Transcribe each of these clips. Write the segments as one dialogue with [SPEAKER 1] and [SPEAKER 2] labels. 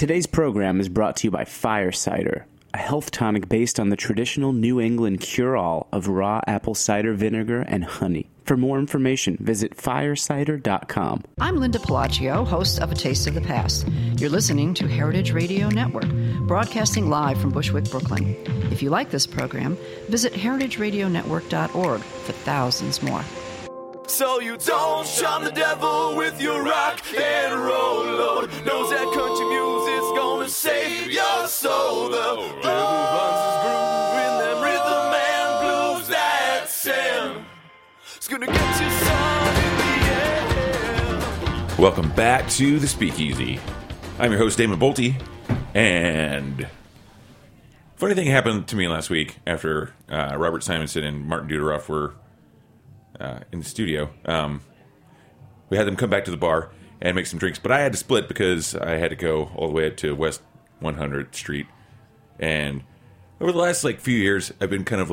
[SPEAKER 1] Today's program is brought to you by Fire Cider, a health tonic based on the traditional New England cure-all of raw apple cider vinegar and honey. For more information, visit firecider.com.
[SPEAKER 2] I'm Linda Palaccio, host of A Taste of the Past. You're listening to Heritage Radio Network, broadcasting live from Bushwick, Brooklyn. If you like this program, visit heritageradionetwork.org for thousands more.
[SPEAKER 3] So you don't shun the devil with your rock and roll, Lord. Knows that country music's gonna save your soul. The devil runs his groove in them rhythm and blues that Sam. It's gonna get you sun in the air.
[SPEAKER 4] Welcome back to the Speakeasy. I'm your host, Damon Bolte, and funny thing happened to me last week after Robert Simonson and Martin Duderoff were in the studio. We had them come back to the bar and make some drinks, but I had to split because I had to go all the way up to West 100th Street. And over the last few years, I've been kind of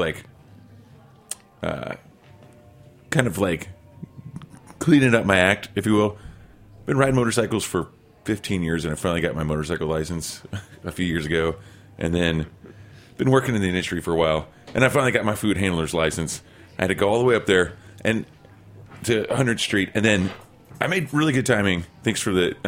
[SPEAKER 4] cleaning up my act, if you will. Been riding motorcycles for 15 years, and I finally got my motorcycle license a few years ago, and then been working in the industry for a while, and I finally got my food handler's license. I had to go all the way up there and to 100th Street, and then I made really good timing thanks to the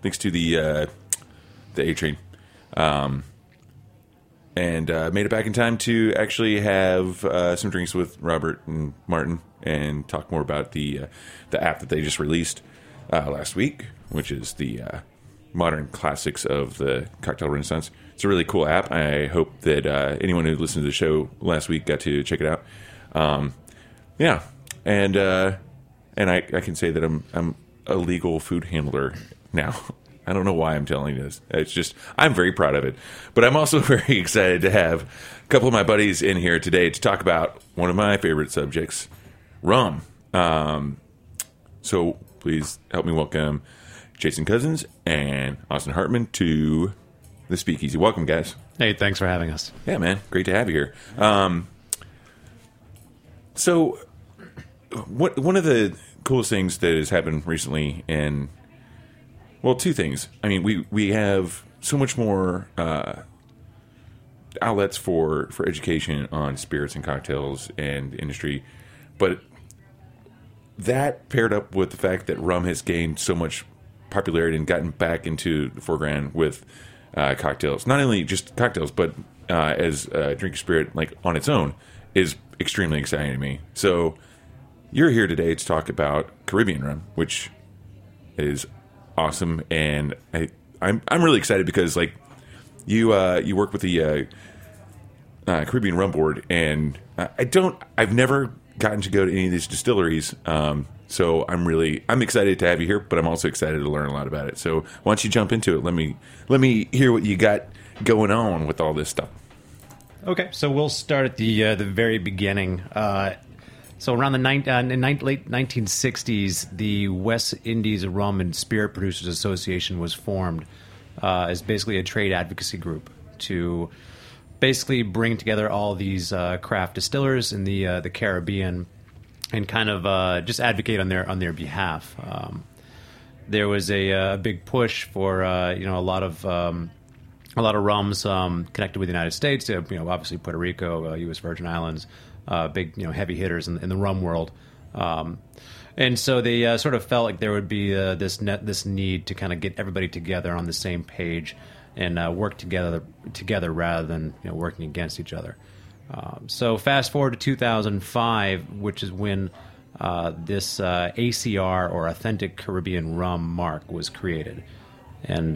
[SPEAKER 4] A train, and made it back in time to actually have some drinks with Robert and Martin and talk more about the app that they just released last week, which is the Modern Classics of the Cocktail Renaissance. It's a really cool app. I hope that anyone who listened to the show last week got to check it out. Yeah, and I can say that I'm a legal food handler now. I don't know why I'm telling you this. It's just I'm very proud of it. But I'm also very excited to have a couple of my buddies in here today to talk about one of my favorite subjects, rum. So please help me welcome Jason Cousins and Austin Hartman to the Speakeasy. Welcome, guys.
[SPEAKER 5] Hey, thanks for having us.
[SPEAKER 4] Yeah, man. Great to have you here. So one of the coolest things that has happened recently, and well, two things. I mean, we have so much more outlets for education on spirits and cocktails and industry, but that paired up with the fact that rum has gained so much popularity and gotten back into the foreground with cocktails, not only just cocktails, but as a drink of spirit on its own, is extremely exciting to me. So you're here today to talk about Caribbean rum, which is awesome, and I'm really excited because you work with the Caribbean Rum Board, and I've never gotten to go to any of these distilleries, so I'm excited to have you here, but I'm also excited to learn a lot about it. So why don't you jump into it? Let me hear what you got going on with all this stuff.
[SPEAKER 5] Okay, so we'll start at the very beginning. So around the late 1960s, the West Indies Rum and Spirit Producers Association was formed as basically a trade advocacy group to basically bring together all these craft distillers in the Caribbean and kind of just advocate on their behalf. There was a big push for a lot of rums connected with the United States. Obviously Puerto Rico, U.S. Virgin Islands. Big, heavy hitters in the rum world, and so they sort of felt like there would be this need to kind of get everybody together on the same page and work together rather than working against each other. So fast forward to 2005, which is when this ACR, or Authentic Caribbean Rum mark, was created, and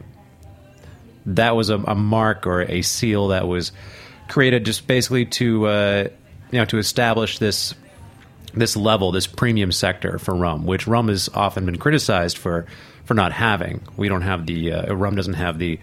[SPEAKER 5] that was a mark or a seal that was created just basically to establish this level, this premium sector for rum, which rum has often been criticized for not having. We don't have rum doesn't have the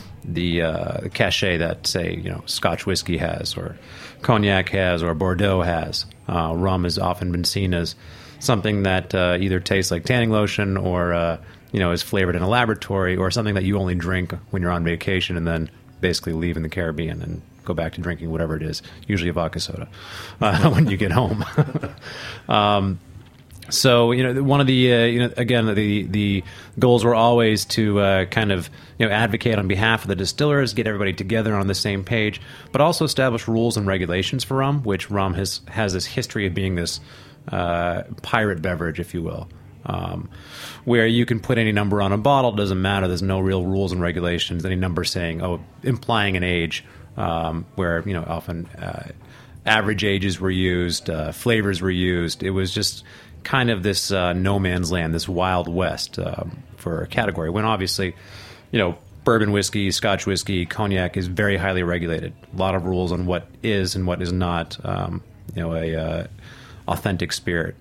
[SPEAKER 5] cachet that, say, Scotch whiskey has, or cognac has, or Bordeaux has. Rum has often been seen as something that either tastes like tanning lotion, or is flavored in a laboratory, or something that you only drink when you're on vacation and then basically leave in the Caribbean and go back to drinking whatever it is, usually a vodka soda, when you get home. So, one of the, again, the goals were always to kind of, advocate on behalf of the distillers, get everybody together on the same page, but also establish rules and regulations for rum, which rum has this history of being this pirate beverage, if you will, where you can put any number on a bottle, doesn't matter, there's no real rules and regulations, any number saying, implying an age, where, often average ages were used, flavors were used. It was just kind of this no man's land, this Wild West for a category. When obviously, bourbon whiskey, Scotch whiskey, cognac is very highly regulated. A lot of rules on what is and what is not, a authentic spirit.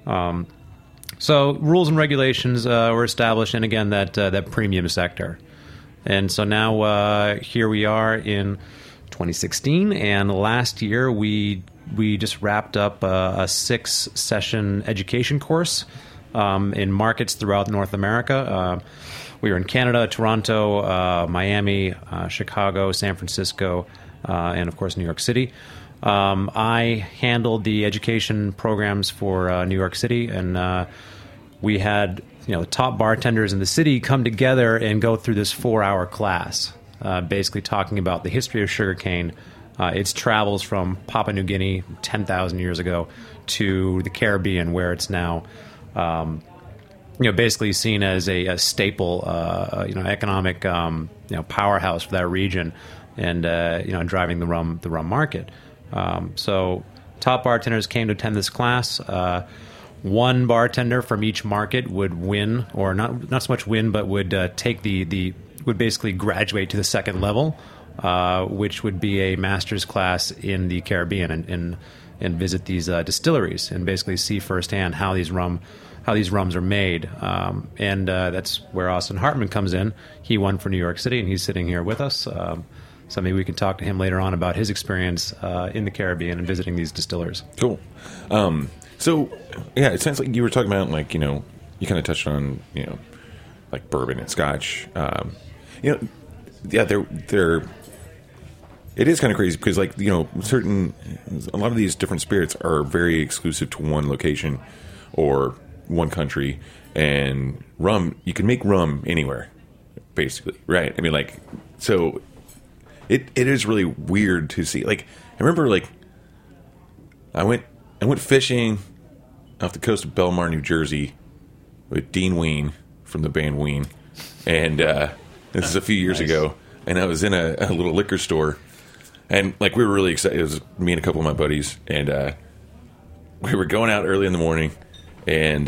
[SPEAKER 5] So rules and regulations were established, and again that premium sector. And so now here we are in 2016, and last year we just wrapped up a 6-session education course in markets throughout North America. We were in Canada, Toronto, Miami, Chicago, San Francisco, and of course New York City. I handled the education programs for New York City, and we had the top bartenders in the city come together and go through this 4-hour class, basically talking about the history of sugarcane, its travels from Papua New Guinea 10,000 years ago to the Caribbean, where it's now, basically seen as a staple, economic, powerhouse for that region, and driving the rum market. So, top bartenders came to attend this class. One bartender from each market would win, or not so much win, but would take would basically graduate to the second level, which would be a master's class in the Caribbean, and visit these distilleries and basically see firsthand how these rums are made. And that's where Austin Hartman comes in. He won for New York City, and he's sitting here with us. So maybe we can talk to him later on about his experience in the Caribbean and visiting these distillers.
[SPEAKER 4] Cool. So, yeah, it sounds like you were talking about, you kind of touched on, like bourbon and Scotch. Yeah, it is kind of crazy because, a lot of these different spirits are very exclusive to one location or one country, and rum, you can make rum anywhere, basically, right? I mean, so it is really weird to see. I remember, I went fishing off the coast of Belmar, New Jersey, with Dean Ween from the band Ween, and this is a few years ago, and I was in a little liquor store, and we were really excited. It was me and a couple of my buddies, and we were going out early in the morning, and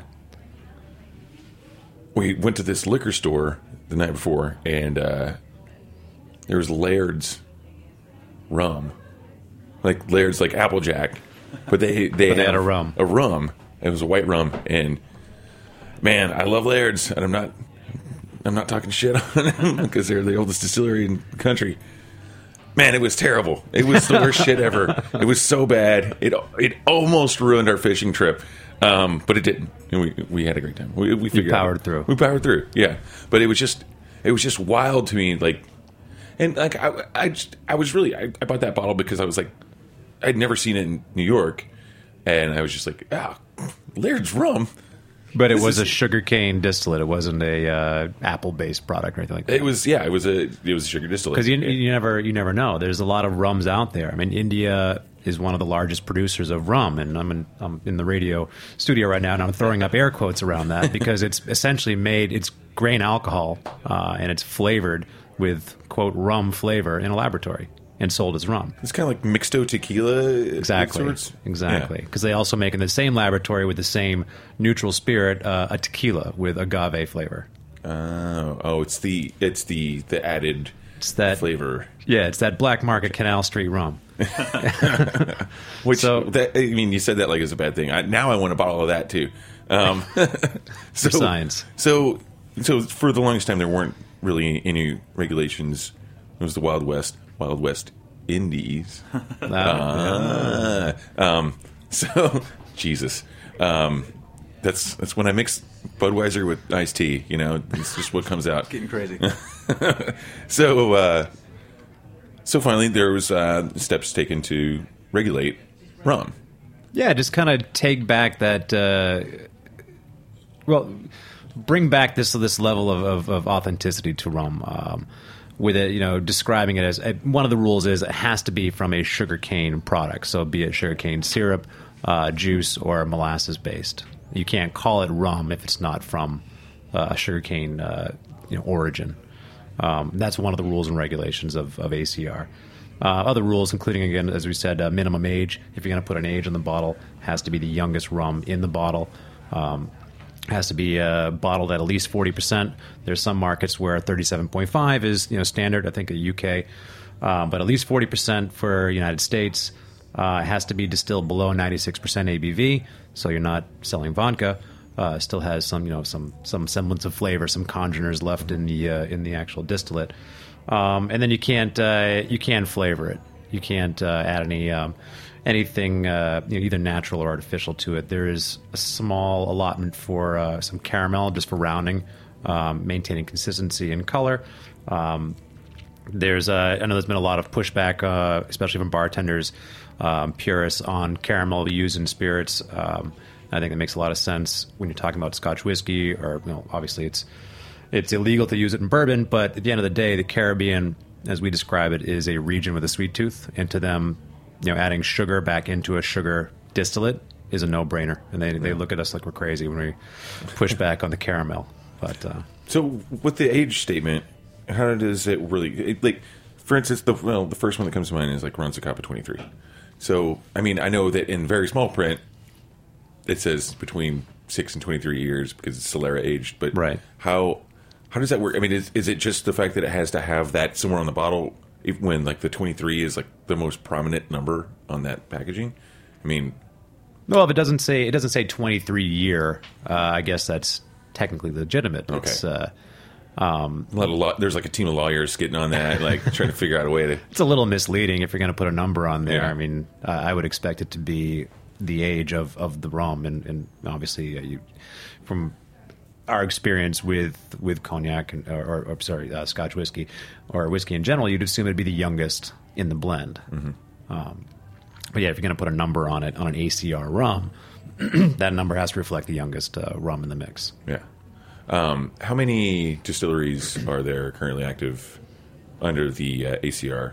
[SPEAKER 4] we went to this liquor store the night before, and there was Laird's rum, Laird's Applejack, but they
[SPEAKER 5] had a rum.
[SPEAKER 4] A rum. It was a white rum, and man, I love Laird's, and I'm not talking shit on them because they're the oldest distillery in the country. Man, it was terrible. It was the worst shit ever. It was so bad. It almost ruined our fishing trip, but it didn't. And we had a great time. We figured
[SPEAKER 5] powered through.
[SPEAKER 4] We powered through. Yeah, but it was just wild to me. And I was really I bought that bottle because I was I'd never seen it in New York, and I was just Laird's rum.
[SPEAKER 5] But it was a sugarcane distillate. It wasn't a apple-based product or anything like that.
[SPEAKER 4] It was a sugar distillate.
[SPEAKER 5] Because you never know. There's a lot of rums out there. I mean, India is one of the largest producers of rum, and I'm in the radio studio right now, and I'm throwing up air quotes around that because it's essentially it's grain alcohol, and it's flavored with quote rum flavor in a laboratory and sold as rum.
[SPEAKER 4] It's kind of like mixto tequila.
[SPEAKER 5] Exactly. Because they also make in the same laboratory with the same neutral spirit a tequila with agave flavor.
[SPEAKER 4] It's the added flavor.
[SPEAKER 5] Yeah, it's that black market Canal Street rum.
[SPEAKER 4] Which you said that like it's a bad thing. Now I want a bottle of that too.
[SPEAKER 5] For science.
[SPEAKER 4] So for the longest time there weren't really any regulations. It was the Wild West Indies. So Jesus, that's when I mix Budweiser with iced tea. It's just what comes out.
[SPEAKER 6] Getting crazy.
[SPEAKER 4] So finally there was steps taken to regulate rum,
[SPEAKER 5] Yeah, just kind of take back that. Bring back this level of authenticity to rum. With it, describing it as one of the rules is it has to be from a sugarcane product. So be it sugarcane syrup, juice, or molasses based. You can't call it rum if it's not from a sugarcane origin. That's one of the rules and regulations of ACR. Other rules, including, again, as we said, minimum age. If you're going to put an age on the bottle, has to be the youngest rum in the bottle. Has to be bottled at least 40%. There's some markets where 37.5 is standard. I think the UK, but at least 40% for United States. It has to be distilled below 96% ABV, so you're not selling vodka. Still has some semblance of flavor, some congeners left in the actual distillate. And then you can't flavor it. You can't add anything either natural or artificial to it. There is a small allotment for some caramel, just for rounding, maintaining consistency and color. I know there's been a lot of pushback, especially from bartenders, purists, on caramel used in spirits. I think it makes a lot of sense when you're talking about Scotch whiskey, or obviously it's illegal to use it in bourbon. But at the end of the day, the Caribbean, as we describe it, is a region with a sweet tooth, and to them, adding sugar back into a sugar distillate is a no-brainer, and they look at us like we're crazy when we push back on the caramel. But
[SPEAKER 4] so with the age statement, how does it really for instance, the first one that comes to mind is like Ron Zacapa 23. So I mean, I know that in very small print it says between 6 and 23 years because it's Solera aged, but
[SPEAKER 5] right.
[SPEAKER 4] How does that work? I mean, is it just the fact that it has to have that somewhere on the bottle when like the 23 is like the most prominent number on that packaging? I mean,
[SPEAKER 5] well, if it doesn't say 23 year, I guess that's technically legitimate.
[SPEAKER 4] Okay.
[SPEAKER 5] It's,
[SPEAKER 4] there's like a team of lawyers getting on that, like trying to figure out a way to.
[SPEAKER 5] It's a little misleading if you're going to put a number on there.
[SPEAKER 4] Yeah.
[SPEAKER 5] I mean, I would expect it to be the age of the rum, and obviously from our experience with cognac or Scotch whiskey or whiskey in general, you'd assume it'd be the youngest in the blend. Mm-hmm. But yeah, if you're going to put a number on it on an ACR rum, that number has to reflect the youngest rum in the mix.
[SPEAKER 4] Yeah. How many distilleries are there currently active under the ACR?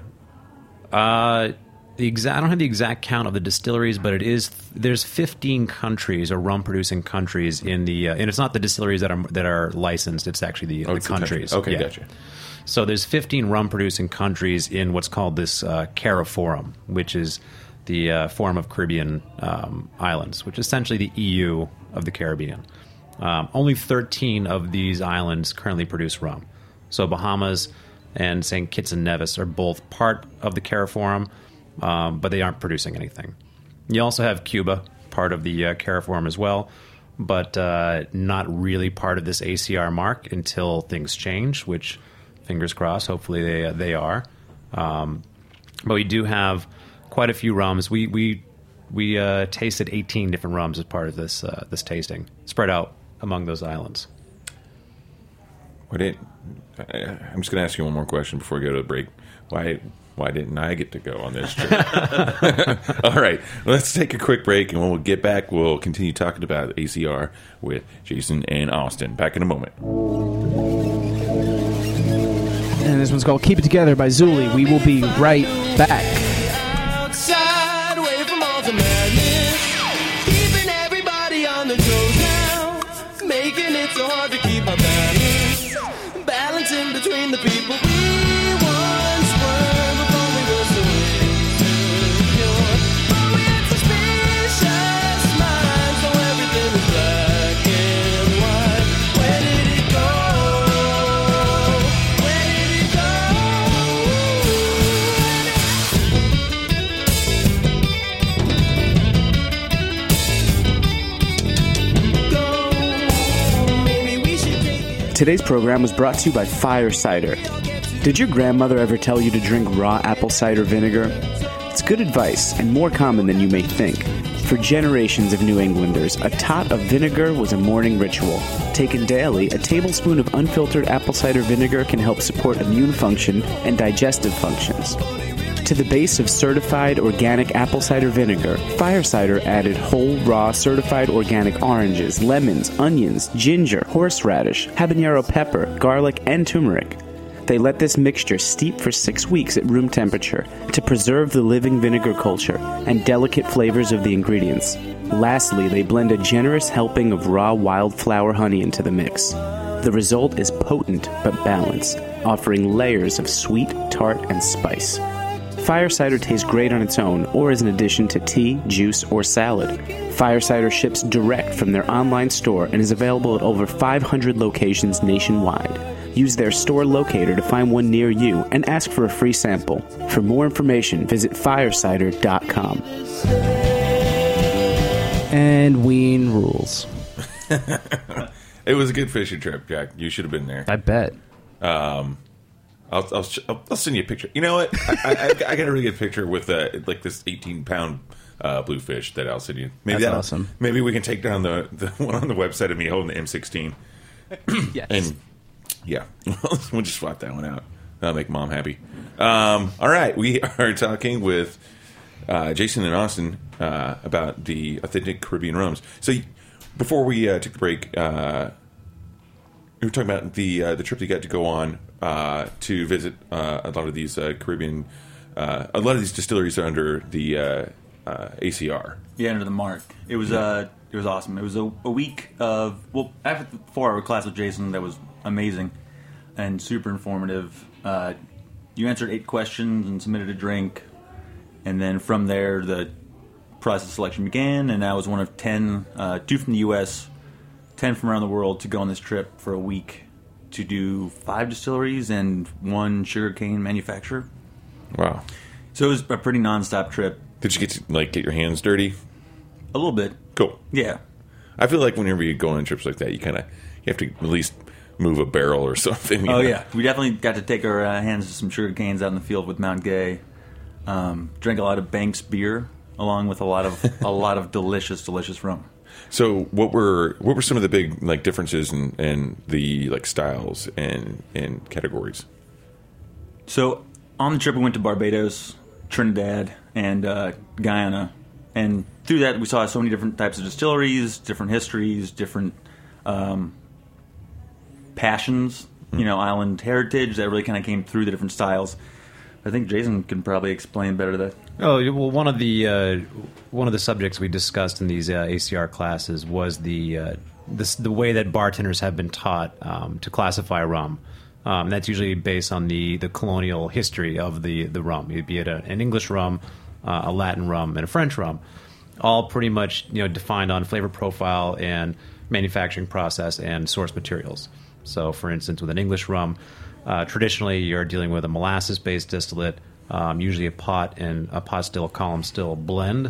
[SPEAKER 5] I don't have the exact count of the distilleries, but there's 15 countries or rum producing countries in the and it's not the distilleries that are licensed. It's actually the countries.
[SPEAKER 4] Okay,
[SPEAKER 5] yeah.
[SPEAKER 4] Gotcha.
[SPEAKER 5] So there's 15 rum producing countries in what's called this CARIFORUM, which is the Forum of Caribbean Islands, which is essentially the EU of the Caribbean. Only 13 of these islands currently produce rum. So Bahamas and St. Kitts and Nevis are both part of the CARIFORUM, but they aren't producing anything. You also have Cuba, part of the CARIFORUM as well, but not really part of this ACR mark until things change, which, fingers crossed, hopefully they are. But we do have quite a few rums. We tasted 18 different rums as part of this tasting, spread out among those islands.
[SPEAKER 4] I'm just going to ask you one more question before we go to the break. Why didn't I get to go on this trip? All right, let's take a quick break, and when we get back, we'll continue talking about ACR with Jason and Austin. Back in a moment.
[SPEAKER 6] And this one's called Keep It Together by Zuli. We will be right back.
[SPEAKER 3] Outside, away from all the madness, keeping everybody on their toes now, making it so hard to keep our balance, balancing between the people we once were before we were so insecure. But we had suspicious minds, so everything was black and white. Where did it go? Where did it go? Maybe we should take it.
[SPEAKER 1] Today's program was brought to you by Fire Cider. Did your grandmother ever tell you to drink raw apple cider vinegar? It's good advice and more common than you may think. For generations of New Englanders, a tot of vinegar was a morning ritual. Taken daily, a tablespoon of unfiltered apple cider vinegar can help support immune function and digestive functions. To the base of certified organic apple cider vinegar, Fire Cider added whole, raw, certified organic oranges, lemons, onions, ginger, horseradish, habanero pepper, garlic, and turmeric. They let this mixture steep for 6 weeks at room temperature to preserve the living vinegar culture and delicate flavors of the ingredients. Lastly, they blend a generous helping of raw wildflower honey into the mix. The result is potent but balanced, offering layers of sweet, tart, and spice. Fire Cider tastes great on its own or as an addition to tea, juice, or salad. Fire Cider ships direct from their online store and is available at over 500 locations nationwide. Use their store locator to find one near you and ask for a free sample. For more information, visit firecider.com.
[SPEAKER 6] And Ween rules.
[SPEAKER 4] It was a good fishing trip, Jack. You should have been there.
[SPEAKER 6] I bet.
[SPEAKER 4] I'll send you a picture. You know what? I got a really good picture with like this 18-pound bluefish that I'll send you. Maybe
[SPEAKER 6] That's awesome.
[SPEAKER 4] Maybe we can take down the one on the website of me holding the M16.
[SPEAKER 6] Yes.
[SPEAKER 4] And yeah, we'll just swap that one out. That'll make Mom happy. All right, we are talking with Jason and Austin about the authentic Caribbean rums. So before we took the break, we were talking about the trip you got to go on to visit a lot of these Caribbean, a lot of these distilleries under the ACR.
[SPEAKER 7] Yeah, under the mark. It was awesome. It was a week of, well, after the 4-hour class with Jason, that was amazing and super informative. You answered 8 questions and submitted a drink, and then from there the process of selection began, and I was one of 10, 2 from the U.S., 10 from around the world to go on this trip for a week to do 5 distilleries and 1 sugarcane manufacturer.
[SPEAKER 4] Wow.
[SPEAKER 7] So it was a pretty nonstop trip.
[SPEAKER 4] Did you get to get your hands dirty?
[SPEAKER 7] A little bit.
[SPEAKER 4] Cool.
[SPEAKER 7] Yeah.
[SPEAKER 4] I feel like whenever you go on trips like that, you have to at least move a barrel or something.
[SPEAKER 7] Oh, yeah. We definitely got to take our hands to some sugar canes out in the field with Mount Gay. Drank a lot of Banks beer, along with a lot of delicious rum.
[SPEAKER 4] So, what were some of the big differences in the styles and categories?
[SPEAKER 7] So, on the trip, we went to Barbados, Trinidad, and Guyana, and through that, we saw so many different types of distilleries, different histories, different passions, island heritage that really kind of came through the different styles. I think Jason can probably explain better that.
[SPEAKER 5] Oh well, one of the subjects we discussed in these ACR classes was the way that bartenders have been taught to classify rum. That's usually based on the colonial history of the rum, be it an English rum, a Latin rum, and a French rum, all pretty much defined on flavor profile and manufacturing process and source materials. So, for instance, with an English rum, traditionally you're dealing with a molasses-based distillate, usually a pot still, column still blend,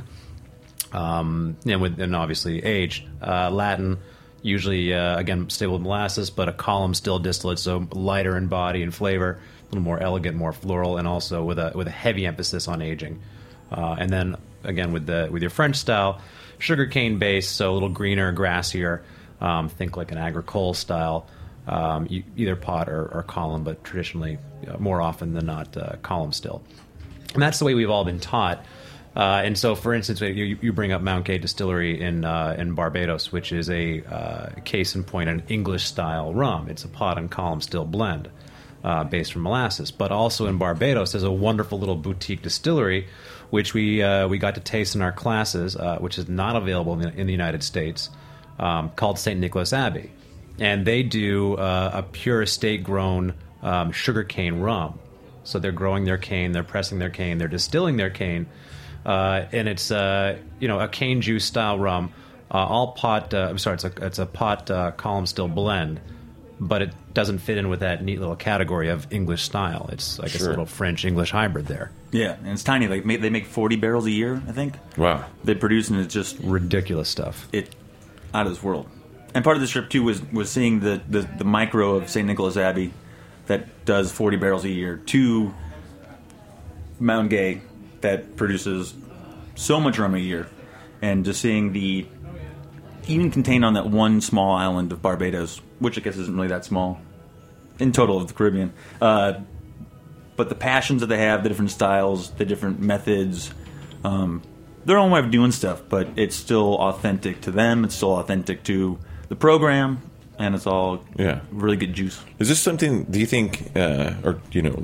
[SPEAKER 5] and obviously aged. Latin, usually again stable molasses, but a column still distillate, so lighter in body and flavor, a little more elegant, more floral, and also with a heavy emphasis on aging. And then again with your French style, sugarcane based, so a little greener, grassier. Think like an agricole style. Either pot or column, but traditionally, more often than not, column still. And that's the way we've all been taught. And so, for instance, you bring up Mount Gay Distillery in Barbados, which is a case in point, an English-style rum. It's a pot and column still blend based from molasses. But also in Barbados, there's a wonderful little boutique distillery, which we got to taste in our classes, which is not available in the United States, called St. Nicholas Abbey. And they do a pure estate-grown sugarcane rum. So they're growing their cane, they're pressing their cane, they're distilling their cane, and it's a cane juice style rum. All pot. It's a pot column still blend, but it doesn't fit in with that neat little category of English style. It's a little French English hybrid there.
[SPEAKER 7] Yeah, and it's tiny. They make 40 barrels a year, I think.
[SPEAKER 4] Wow.
[SPEAKER 7] They produce, and it's just
[SPEAKER 5] ridiculous stuff.
[SPEAKER 7] It out of this world. And part of this trip, too, was seeing the micro of St. Nicholas Abbey that does 40 barrels a year to Mount Gay that produces so much rum a year. And just seeing even contained on that one small island of Barbados, which I guess isn't really that small in total of the Caribbean, but the passions that they have, the different styles, the different methods, their own way of doing stuff, but it's still authentic to them. It's still authentic to the program, and it's all really good juice.
[SPEAKER 4] Is this something, do you think, that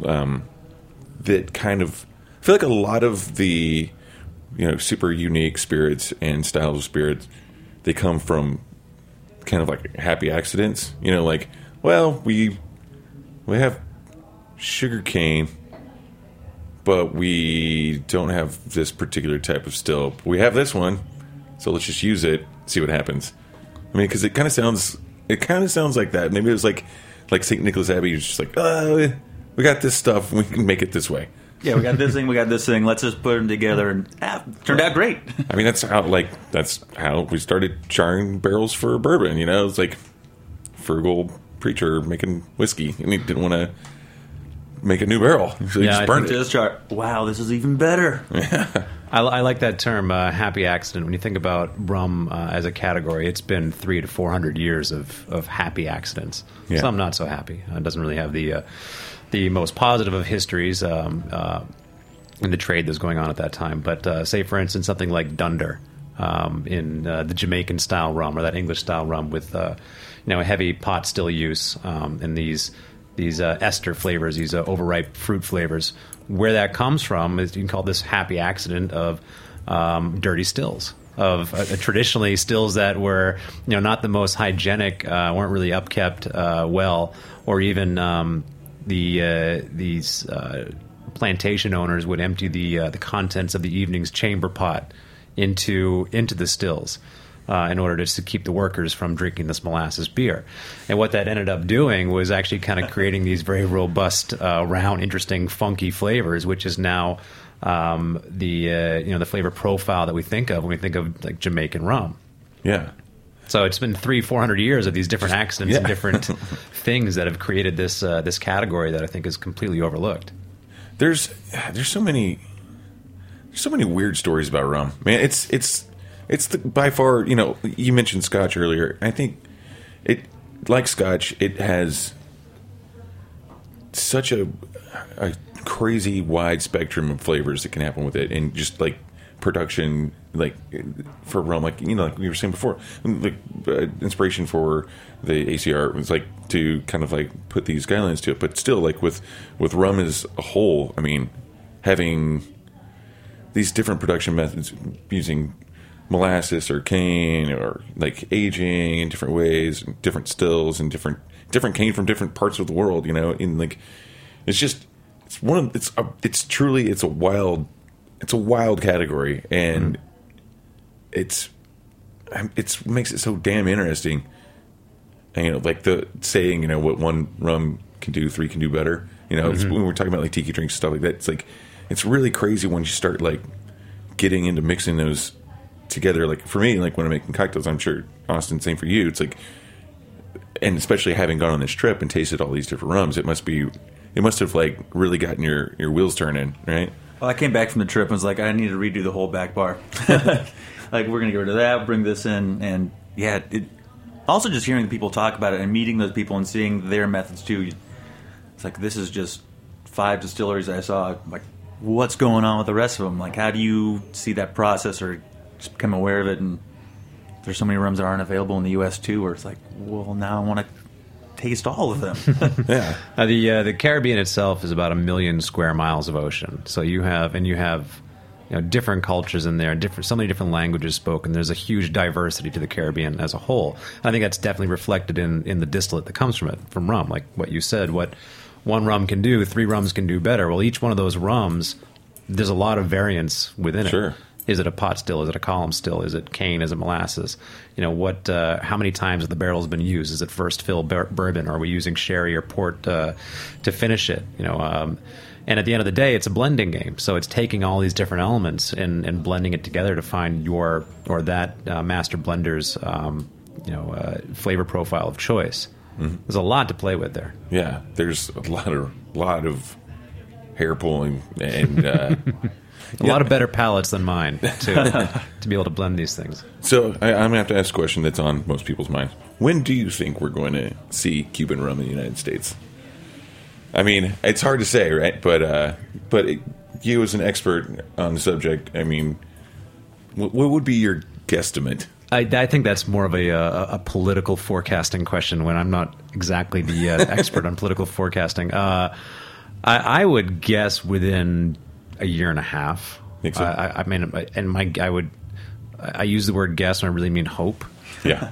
[SPEAKER 4] kind of, I feel like a lot of the, super unique spirits and styles of spirits, they come from kind of like happy accidents. We have sugar cane, but we don't have this particular type of still. We have this one, so let's just use it, see what happens. I mean, because it kind of sounds like that. Maybe it was like St. Nicholas Abbey. You're just like, we got this stuff, we can make it this way.
[SPEAKER 7] Yeah, we got this thing. Let's just put them together, and turned out great.
[SPEAKER 4] I mean, that's how we started charring barrels for bourbon. It's like frugal preacher making whiskey, and he didn't want to make a new barrel, so he just burned it.
[SPEAKER 7] Wow, this is even better.
[SPEAKER 5] I like that term, happy accident. When you think about rum as a category, it's been 300 to 400 years of happy accidents.
[SPEAKER 4] Yeah.
[SPEAKER 5] Some not so happy. It doesn't really have the most positive of histories in the trade that's going on at that time. But say, for instance, something like Dunder in the Jamaican-style rum or that English-style rum with heavy pot still use and these ester flavors, these overripe fruit flavors. Where that comes from is, you can call this happy accident of dirty stills, of traditionally stills that were not the most hygienic, weren't really upkept well, or even these plantation owners would empty the contents of the evening's chamber pot into the stills. In order just to keep the workers from drinking this molasses beer. And what that ended up doing was actually kind of creating these very robust, round, interesting, funky flavors, which is now the flavor profile that we think of when we think of like Jamaican rum.
[SPEAKER 4] Yeah.
[SPEAKER 5] So it's been 300-400 years of these different accidents and different things that have created this category that I think is completely overlooked.
[SPEAKER 4] There's so many weird stories about rum. Man, it's by far, you mentioned Scotch earlier. I think like Scotch, it has such a crazy wide spectrum of flavors that can happen with it, and just like production, like for rum, like like we were saying before, the inspiration for the ACR was like to kind of like put these guidelines to it, but still, like with rum as a whole, I mean, having these different production methods using molasses or cane or like aging in different ways, and different stills and different cane from different parts of the world, in like it's truly a wild category, and it makes it so damn interesting. And like the saying, what one rum can do, three can do better. When we're talking about like tiki drinks and stuff like that, it's like it's really crazy when you start like getting into mixing those together. Like for me, like when I'm making cocktails, I'm sure Austin, same for you. It's like, and especially having gone on this trip and tasted all these different rums, it must have like really gotten your wheels turning, right?
[SPEAKER 7] Well, I came back from the trip and was like, I need to redo the whole back bar. Like, we're gonna get rid of that, bring this in, and also just hearing the people talk about it and meeting those people and seeing their methods too. It's like, this is just 5 distilleries I saw. Like, what's going on with the rest of them? Like, how do you see that process or just become aware of it? And there's so many rums that aren't available in the U.S. too, where it's like, well, now I want to taste all of them.
[SPEAKER 4] Yeah.
[SPEAKER 5] The Caribbean itself is about 1 million square miles of ocean. So you have different cultures in there, so many different languages spoken. There's a huge diversity to the Caribbean as a whole. I think that's definitely reflected in the distillate that comes from rum. Like what you said, what one rum can do, 3 rums can do better. Well, each one of those rums, there's a lot of variance within it.
[SPEAKER 4] Sure.
[SPEAKER 5] Is it a pot still? Is it a column still? Is it cane? Is it molasses? How many times have the barrels been used? Is it first fill bourbon? Or are we using sherry or port to finish it? And at the end of the day, it's a blending game. So it's taking all these different elements and blending it together to find that master blender's flavor profile of choice. Mm-hmm. There's a lot to play with there.
[SPEAKER 4] Yeah, there's a lot of hair pulling and
[SPEAKER 5] a lot of better palates than mine to be able to blend these things.
[SPEAKER 4] So I'm going to have to ask a question that's on most people's minds. When do you think we're going to see Cuban rum in the United States? I mean, it's hard to say, right? But you as an expert on the subject, I mean, what would be your guesstimate?
[SPEAKER 5] I think that's more of a political forecasting question when I'm not exactly the expert on political forecasting. I would guess within a year and a half.
[SPEAKER 4] Think so?
[SPEAKER 5] I mean, and I use the word guess when I really mean hope.
[SPEAKER 4] Yeah.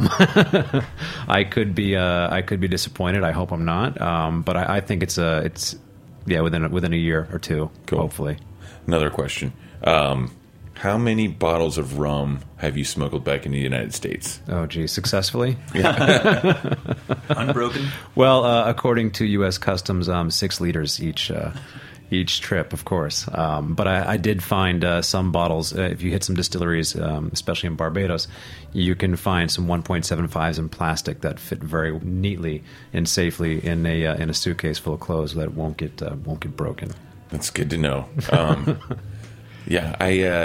[SPEAKER 5] I could be disappointed. I hope I'm not. But I think it's within a year or two,
[SPEAKER 4] Cool.
[SPEAKER 5] hopefully.
[SPEAKER 4] Another question. How many bottles of rum have you smuggled back into the United States?
[SPEAKER 5] Oh, geez, successfully?
[SPEAKER 7] Unbroken.
[SPEAKER 5] Well, according to U.S. Customs, 6 liters each trip, of course. But I did find some bottles. If you hit some distilleries, especially in Barbados, you can find some 1.75s in plastic that fit very neatly and safely in a suitcase full of clothes that won't get broken.
[SPEAKER 4] That's good to know. Yeah,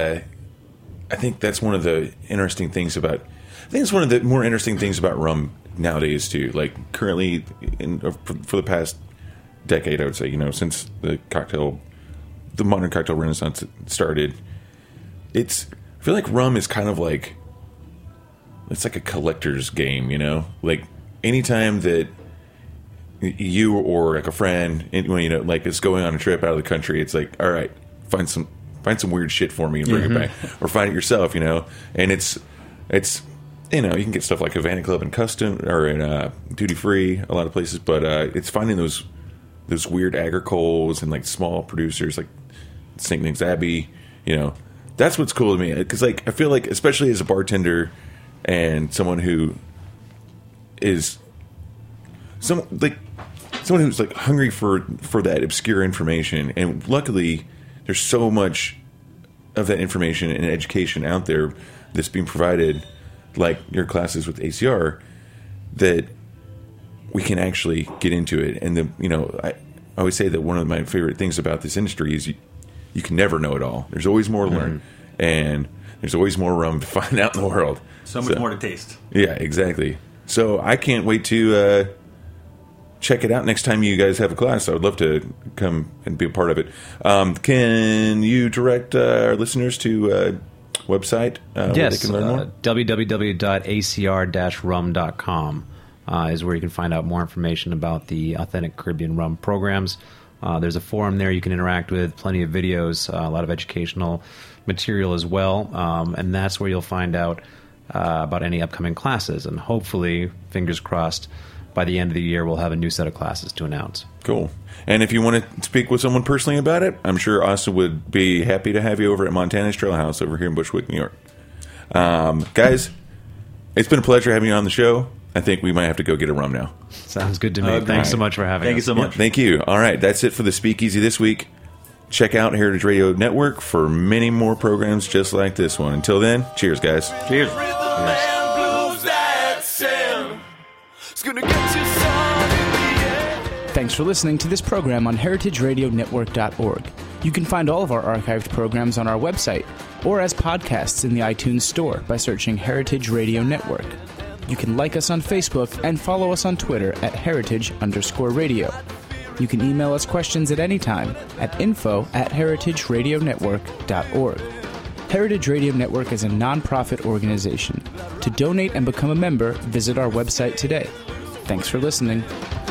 [SPEAKER 4] I think that's one of the interesting things about. I think it's one of the more interesting things about rum nowadays too. Like currently, for the past decade, I would say, since the modern cocktail renaissance started, I feel like rum is kind of like, it's like a collector's game, Like anytime that you or like a friend, like is going on a trip out of the country, it's like, all right, find some weird shit for me and bring it back, or find it yourself, And it's you can get stuff like Havana Club and Custom or in duty free, a lot of places, but it's finding those weird agricoles and like small producers like St. Nick's Abbey, that's what's cool to me, because like I feel like, especially as a bartender and someone who is someone who's like hungry for that obscure information, and luckily there's so much of that information and education out there that's being provided, like your classes with ACR, that we can actually get into it. And I always say that one of my favorite things about this industry is you can never know it all. There's always more to learn, and there's always more rum to find out in the world.
[SPEAKER 7] So much more to taste.
[SPEAKER 4] Yeah, exactly. So I can't wait to check it out next time you guys have a class. I would love to come and be a part of it. Can you direct our listeners to a website where they can learn more?
[SPEAKER 5] www.acr-rum.com is where you can find out more information about the Authentic Caribbean Rum programs. There's a forum there you can interact with, plenty of videos, a lot of educational material as well, and that's where you'll find out about any upcoming classes. And hopefully, fingers crossed, by the end of the year, we'll have a new set of classes to announce.
[SPEAKER 4] Cool. And if you want to speak with someone personally about it, I'm sure Austin would be happy to have you over at Montana's Trail House over here in Bushwick, New York. Guys, it's been a pleasure having you on the show. I think we might have to go get a rum now.
[SPEAKER 5] Sounds good to me. Thanks so much for having us.
[SPEAKER 7] Thank you so much.
[SPEAKER 4] Yeah, thank you. All right, that's it for the Speakeasy this week. Check out Heritage Radio Network for many more programs just like this one. Until then, cheers, guys.
[SPEAKER 7] Cheers.
[SPEAKER 3] Rhythm and blues that sound. It's gonna get you some in the end.
[SPEAKER 6] Thanks for listening to this program on heritageradionetwork.org. You can find all of our archived programs on our website or as podcasts in the iTunes Store by searching Heritage Radio Network. You can like us on Facebook and follow us on Twitter at @heritage_radio. You can email us questions at any time at info@heritageradionetwork.org. Heritage Radio Network is a non-profit organization. To donate and become a member, visit our website today. Thanks for listening.